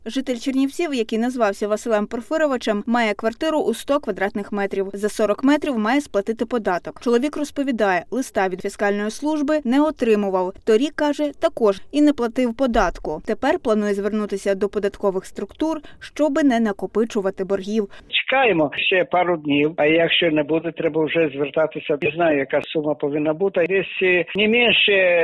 Житель Чернівців, який назвався Василем Порфировичем, має квартиру у 100 квадратних метрів. За 40 метрів має сплатити податок. Чоловік розповідає, листа від фіскальної служби не отримував. Торік, каже, також і не платив податку. Тепер планує звернутися до податкових структур, щоби не накопичувати боргів. Чекаємо ще пару днів, а якщо не буде, треба вже звертатися. Не знаю, яка сума повинна бути. Десь не менше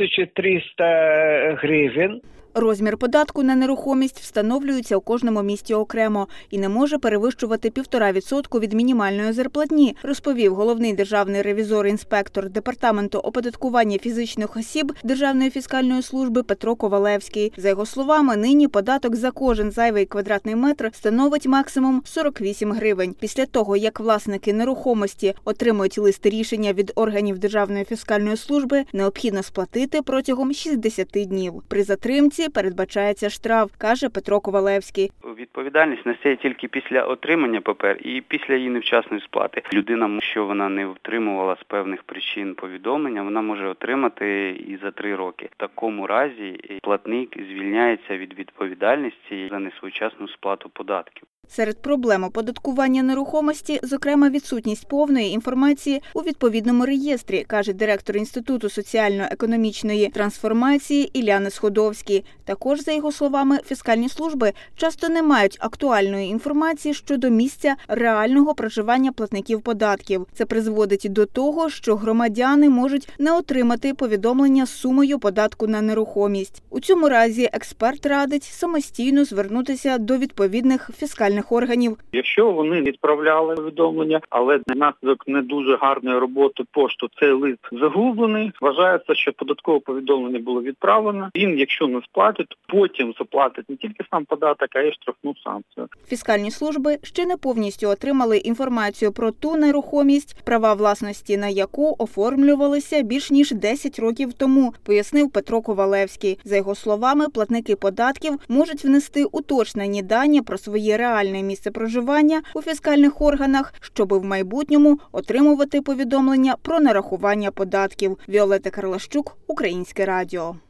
1300 гривень. Розмір податку на нерухомість встановлюється у кожному місті окремо і не може перевищувати 1,5% від мінімальної зарплатні, розповів головний державний ревізор-інспектор Департаменту оподаткування фізичних осіб Державної фіскальної служби Петро Ковалевський. За його словами, нині податок за кожен зайвий квадратний метр становить максимум 48 гривень. Після того, як власники нерухомості отримують лист рішення від органів Державної фіскальної служби, необхідно сплатити протягом 60 днів. При затримці передбачається штраф, каже Петро Ковалевський. Відповідальність настає тільки після отримання ППР і після її невчасної сплати. Людина, якщо вона не отримувала з певних причин повідомлення, вона може отримати і за 3 роки. В такому разі платник звільняється від відповідальності за несвоєчасну сплату податків. Серед проблем оподаткування нерухомості, зокрема, відсутність повної інформації у відповідному реєстрі, каже директор Інституту соціально-економічної трансформації Ілля Сходовський. Також, за його словами, фіскальні служби часто не мають актуальної інформації щодо місця реального проживання платників податків. Це призводить до того, що громадяни можуть не отримати повідомлення з сумою податку на нерухомість. У цьому разі експерт радить самостійно звернутися до відповідних фіскальних органів. Якщо вони відправляли повідомлення, але внаслідок не дуже гарної роботи пошту цей лист загублений, вважається, що податкове повідомлення було відправлено. Він, якщо не сплатить, потім заплатить не тільки сам податок, а й штрафну санкцію. Фіскальні служби ще не повністю отримали інформацію про ту нерухомість, права власності на яку оформлювалися більш ніж 10 років тому, пояснив Петро Ковалевський. За його словами, платники податків можуть внести уточнені дані про своє реальне місце проживання у фіскальних органах, щоб в майбутньому отримувати повідомлення про нарахування податків. Віолетта Карлащук, Українське радіо.